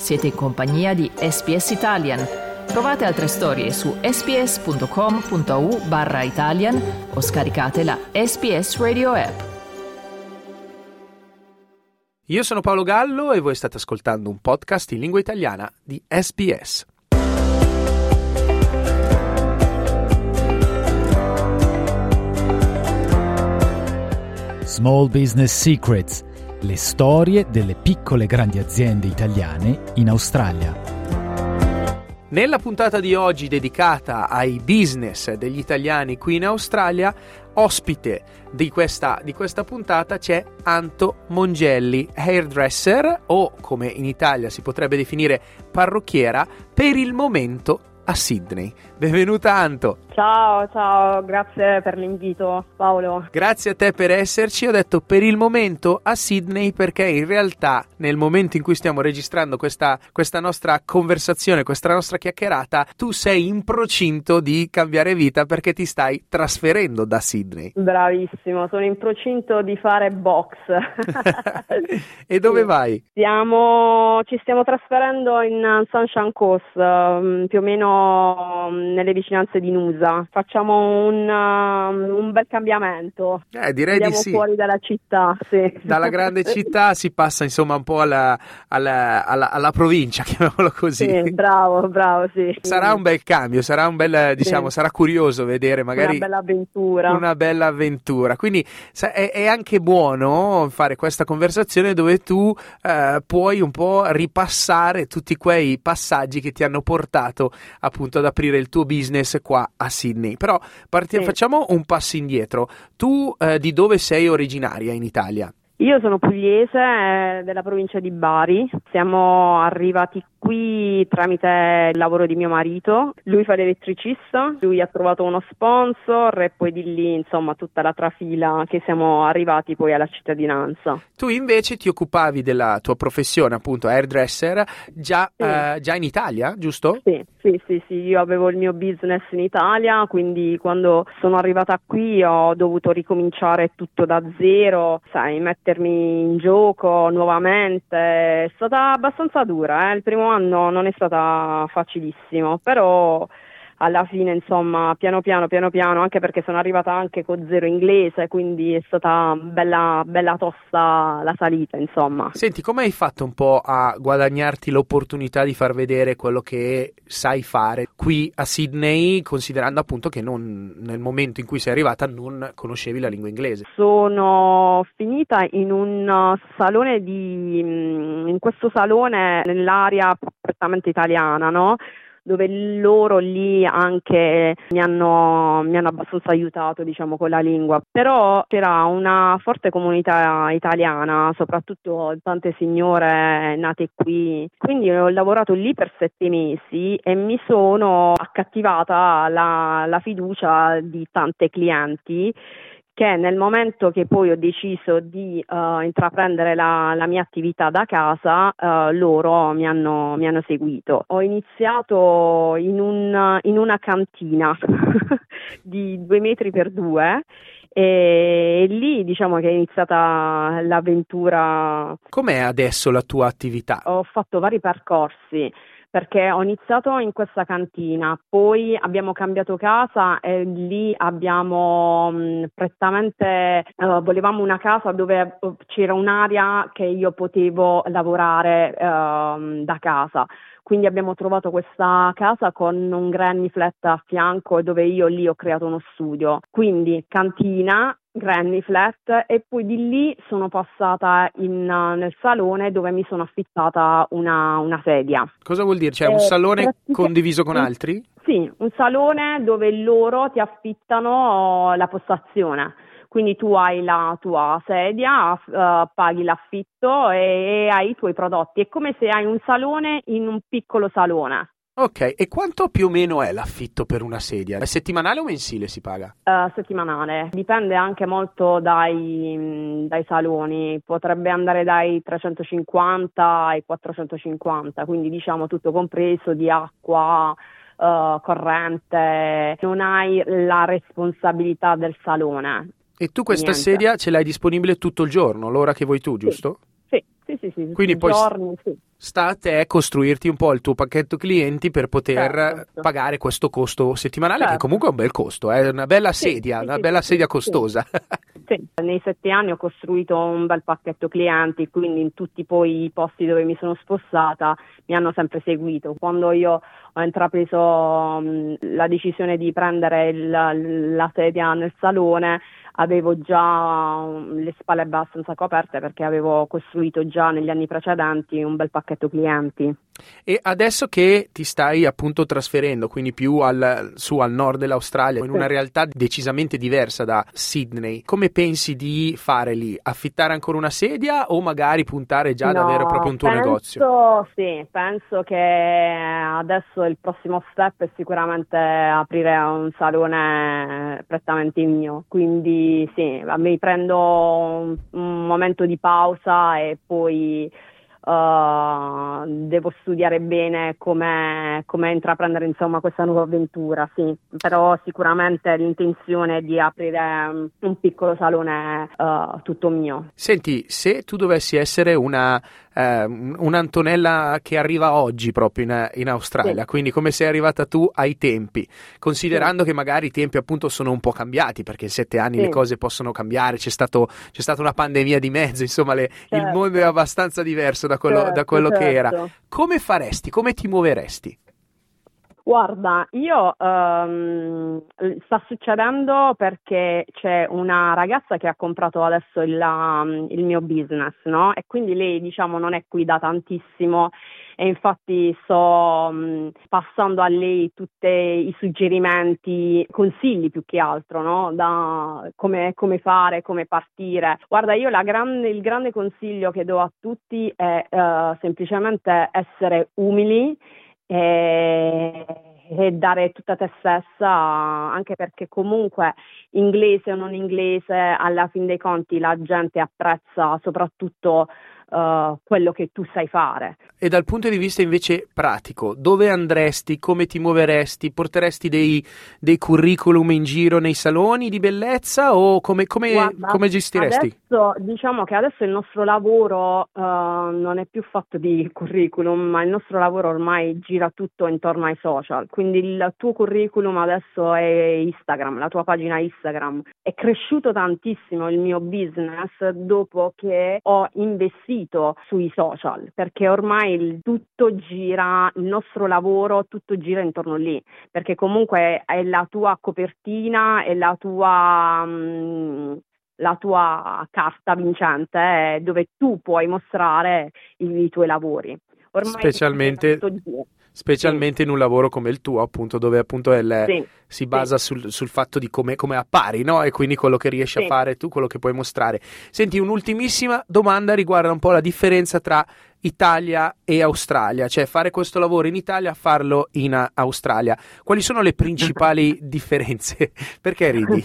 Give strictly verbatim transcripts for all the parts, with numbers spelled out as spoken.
Siete in compagnia di S B S Italian. Trovate altre storie su sbs.com.au barra Italian o scaricate la S B S Radio app. Io sono Paolo Gallo e voi state ascoltando un podcast in lingua italiana di S B S. Small Business Secrets, le storie delle piccole e grandi aziende italiane in Australia. Nella puntata di oggi dedicata ai business degli italiani qui in Australia, ospite di questa, di questa puntata c'è Anto Mongelli, hairdresser o, come in Italia si potrebbe definire, parrucchiera, per il momento a Sydney. Benvenuta Anto. Ciao, ciao, grazie per l'invito Paolo. Grazie a te per esserci. Ho detto per il momento a Sydney perché in realtà nel momento in cui stiamo registrando questa, questa nostra conversazione, questa nostra chiacchierata, tu sei in procinto di cambiare vita perché ti stai trasferendo da Sydney. Bravissimo, sono in procinto di fare box. E dove sì. vai? Stiamo, ci stiamo trasferendo in Sunshine Coast, um, più o meno um, nelle vicinanze di Nusa. Facciamo un, uh, un bel cambiamento. Eh, direi Andiamo di sì. fuori dalla città, sì. Dalla grande città si passa insomma un po' alla, alla, alla, alla provincia, chiamiamolo così. Sì, bravo, bravo, sì. Sarà un bel cambio, sarà un bel, diciamo, sì. sarà curioso vedere magari una bella avventura. Una bella avventura. Quindi è, è anche buono fare questa conversazione dove tu eh, puoi un po' ripassare tutti quei passaggi che ti hanno portato appunto ad aprire il tuo business qua a Sydney. Però parti- sì. facciamo un passo indietro. Tu eh, di dove sei originaria in Italia? Io sono pugliese, eh, della provincia di Bari. Siamo arrivati qui tramite il lavoro di mio marito. Lui fa l'elettricista, lui ha trovato uno sponsor e poi di lì insomma tutta la trafila che siamo arrivati poi alla cittadinanza. Tu invece ti occupavi della tua professione, appunto hairdresser, già, sì. eh, già in Italia, giusto? Sì, sì, sì, sì, io avevo il mio business in Italia, quindi quando sono arrivata qui ho dovuto ricominciare tutto da zero, sai, mettermi in gioco nuovamente. È stata abbastanza dura, eh? Il primo anno non è stata facilissimo, però alla fine insomma piano piano piano piano, anche perché sono arrivata anche con zero inglese, quindi è stata bella bella tosta la salita insomma. Senti, come hai fatto un po' a guadagnarti l'opportunità di far vedere quello che sai fare qui a Sydney, considerando appunto che non, nel momento in cui sei arrivata non conoscevi la lingua inglese? Sono finita in un salone di in questo salone nell'area prettamente italiana, no? Dove loro lì anche mi hanno, mi hanno abbastanza aiutato, diciamo, con la lingua. Però c'era una forte comunità italiana, soprattutto tante signore nate qui. Quindi ho lavorato lì per sette mesi e mi sono accattivata alla, alla fiducia di tante clienti, che nel momento che poi ho deciso di uh, intraprendere la, la mia attività da casa, uh, loro mi hanno, mi hanno seguito. Ho iniziato in, un, in una cantina di due metri per due e lì diciamo che è iniziata l'avventura. Com'è adesso la tua attività? Ho fatto vari percorsi, perché ho iniziato in questa cantina, poi abbiamo cambiato casa e lì abbiamo mh, prettamente, uh, volevamo una casa dove c'era un'area che io potevo lavorare uh, da casa. Quindi abbiamo trovato questa casa con un granny flat a fianco dove io lì ho creato uno studio. Quindi cantina, granny flat e poi di lì sono passata in, nel salone dove mi sono affittata una, una sedia. Cosa vuol dire? Cioè un eh, salone pratica- condiviso con altri? Sì, un salone dove loro ti affittano la postazione. Quindi tu hai la tua sedia, uh, paghi l'affitto e, e hai i tuoi prodotti. È come se hai un salone in un piccolo salone. Ok, e quanto più o meno è l'affitto per una sedia? È settimanale o mensile si paga? Uh, settimanale, dipende anche molto dai, dai saloni, potrebbe andare dai trecentocinquanta ai quattrocentocinquanta, quindi diciamo tutto compreso di acqua, uh, corrente, non hai la responsabilità del salone. E tu questa Niente. sedia ce l'hai disponibile tutto il giorno, l'ora che vuoi tu, giusto? Sì, sì, Sì, sì, sì, tutti Quindi i poi giorni, sì. sta a te costruirti un po' il tuo pacchetto clienti per poter Certo, pagare questo costo settimanale, che certo. comunque è un bel costo, è una bella Sì, sedia, sì, una sì, bella sì, sì, sedia sì. costosa. Sì, nei sette anni ho costruito un bel pacchetto clienti, quindi in tutti poi i posti dove mi sono spostata mi hanno sempre seguito. Quando io ho intrapreso mh, la decisione di prendere il- la sedia nel salone, avevo già um, le spalle abbastanza coperte perché avevo costruito già negli anni precedenti un bel pacchetto clienti. E adesso che ti stai appunto trasferendo, quindi più al, su al nord dell'Australia, in Sì. una realtà decisamente diversa da Sydney, come pensi di fare lì? Affittare ancora una sedia o magari puntare già ad avere proprio No, un tuo negozio? penso sì, penso che adesso il prossimo step è sicuramente aprire un salone prettamente mio, quindi sì, mi prendo un, un momento di pausa e poi eh, devo studiare bene come, come intraprendere insomma questa nuova avventura, sì, però sicuramente l'intenzione è di aprire um, un piccolo salone eh, tutto mio. Senti, se tu dovessi essere una, eh, un'Antonella che arriva oggi proprio in, in Sì, Australia, quindi come sei arrivata tu ai tempi, sì, considerando che magari i tempi appunto sono un po' cambiati, perché in sette anni le sì. cose possono cambiare, c'è stato, c'è stata una pandemia di mezzo, insomma le- il mondo è Certo, abbastanza diverso da quello, da certo, quello che era. certo. Come faresti? Come ti muoveresti? Guarda, io ehm, sta succedendo perché c'è una ragazza che ha comprato adesso il, um, il mio business, no? E quindi lei, diciamo, non è qui da tantissimo e infatti sto mh, passando a lei tutti i suggerimenti, consigli più che altro, no? Da come, come fare, come partire. Guarda, io la grande, il grande consiglio che do a tutti è eh, semplicemente essere umili e, e dare tutta te stessa, anche perché comunque inglese o non inglese, alla fin dei conti la gente apprezza soprattutto eh, quello che tu sai fare. E dal punto di vista invece pratico, dove andresti, come ti muoveresti, porteresti dei, dei curriculum in giro nei saloni di bellezza o come, come, Guarda, come gestiresti? adesso diciamo che adesso il nostro lavoro eh, non è più fatto di curriculum, ma il nostro lavoro ormai gira tutto intorno ai social. Quindi il tuo curriculum adesso è Instagram, la tua pagina Instagram. È cresciuto tantissimo il mio business dopo che ho investito sui social, perché ormai il tutto gira, il nostro lavoro tutto gira intorno lì, perché comunque è la tua copertina, è la tua mh, la tua carta vincente, eh, dove tu puoi mostrare i, i tuoi lavori. Ormai gira Specialmente, tutto lì. Sì, specialmente in un lavoro come il tuo, appunto, dove appunto è il- sì, si sì, basa sul, sul fatto di come, come appari, no? E quindi quello che riesci a sì. fare tu, quello che puoi mostrare. Senti, un'ultimissima domanda riguarda un po' la differenza tra Italia e Australia, cioè fare questo lavoro in Italia, farlo in a- Australia. Quali sono le principali differenze? Perché ridi?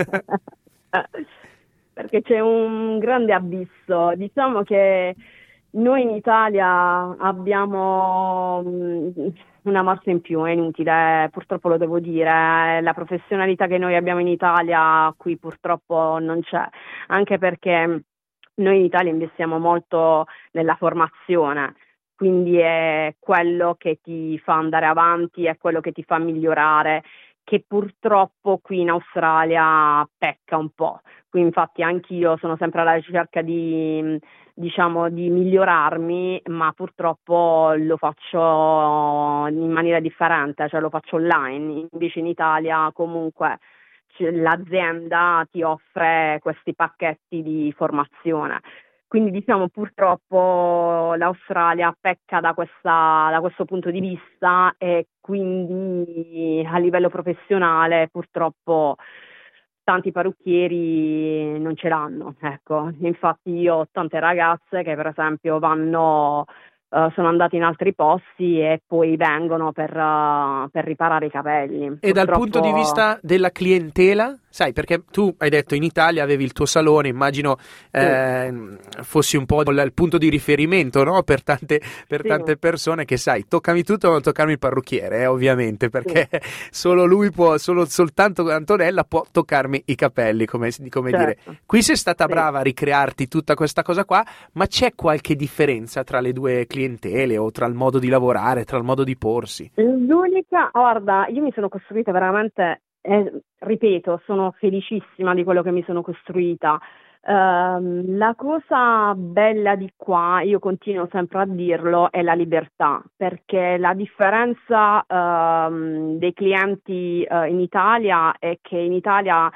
Perché c'è un grande abisso. Diciamo che noi in Italia abbiamo mh, una marcia in più, è inutile, purtroppo lo devo dire. La professionalità che noi abbiamo in Italia qui purtroppo non c'è, anche perché noi in Italia investiamo molto nella formazione. Quindi è quello che ti fa andare avanti, è quello che ti fa migliorare, che purtroppo qui in Australia pecca un po'. Qui infatti anch'io sono sempre alla ricerca di, diciamo, di migliorarmi, ma purtroppo lo faccio in maniera differente, cioè lo faccio online. Invece in Italia comunque c- l'azienda ti offre questi pacchetti di formazione. Quindi diciamo purtroppo l'Australia pecca da questa, da questo punto di vista e quindi a livello professionale purtroppo tanti parrucchieri non ce l'hanno, ecco. Infatti io ho tante ragazze che per esempio vanno uh, sono andati in altri posti e poi vengono per, uh, per riparare i capelli. E Purtroppo... dal punto di vista della clientela? Sai, perché tu hai detto in Italia avevi il tuo salone, immagino eh, sì. fossi un po' il punto di riferimento, no? Per tante, per sì. tante persone che, sai, toccami tutto, non toccarmi il parrucchiere, eh, ovviamente, perché sì. solo lui può, solo, soltanto Antonella può toccarmi i capelli, come, come certo. dire. Qui sei stata sì. brava a ricrearti tutta questa cosa qua, ma c'è qualche differenza tra le due clientele o tra il modo di lavorare, tra il modo di porsi? L'unica, guarda, io mi sono costruita veramente... Eh, ripeto, sono felicissima di quello che mi sono costruita. Uh, la cosa bella di qua, io continuo sempre a dirlo, è la libertà, perché la differenza uh, dei clienti uh, in Italia è che in Italia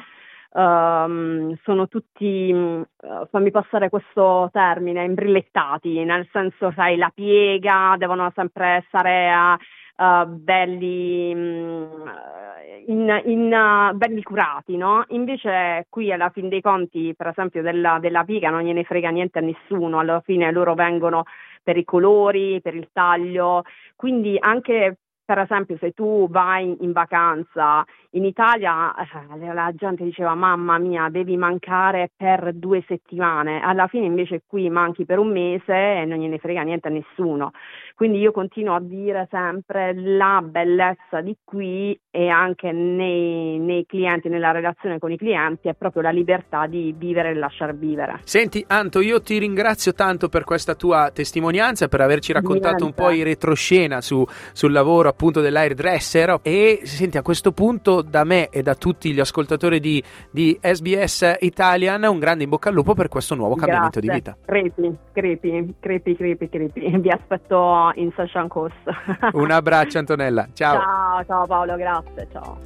uh, sono tutti, uh, fammi passare questo termine, imbrillettati, nel senso, sai, la piega, devono sempre stare a Uh, belli um, in, in uh, belli curati, no? Invece qui alla fin dei conti, per esempio della, della piega non gliene frega niente a nessuno, alla fine loro vengono per i colori, per il taglio, quindi anche per esempio se tu vai in vacanza in Italia, la gente diceva mamma mia devi mancare per due settimane, alla fine invece qui manchi per un mese e non gliene frega niente a nessuno. Quindi io continuo a dire sempre la bellezza di qui e anche nei, nei clienti, nella relazione con i clienti, è proprio la libertà di vivere e lasciar vivere. Senti Anto, io ti ringrazio tanto per questa tua testimonianza, per averci raccontato Niente. un po' in retroscena su, sul lavoro appunto dell'hairdresser. E senti, a questo punto da me e da tutti gli ascoltatori di, di S B S Italian un grande in bocca al lupo per questo nuovo cambiamento Grazie. di vita. Crepi, crepi, crepi, crepi, crepi. Vi aspetto in Sunshine Coast. Un abbraccio Antonella, ciao. Ciao, ciao Paolo, grazie, ciao.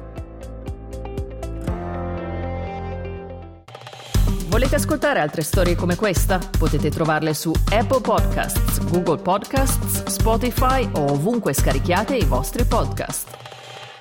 Volete ascoltare altre storie come questa? Potete trovarle su Apple Podcasts, Google Podcasts, Spotify o ovunque scarichiate i vostri podcast.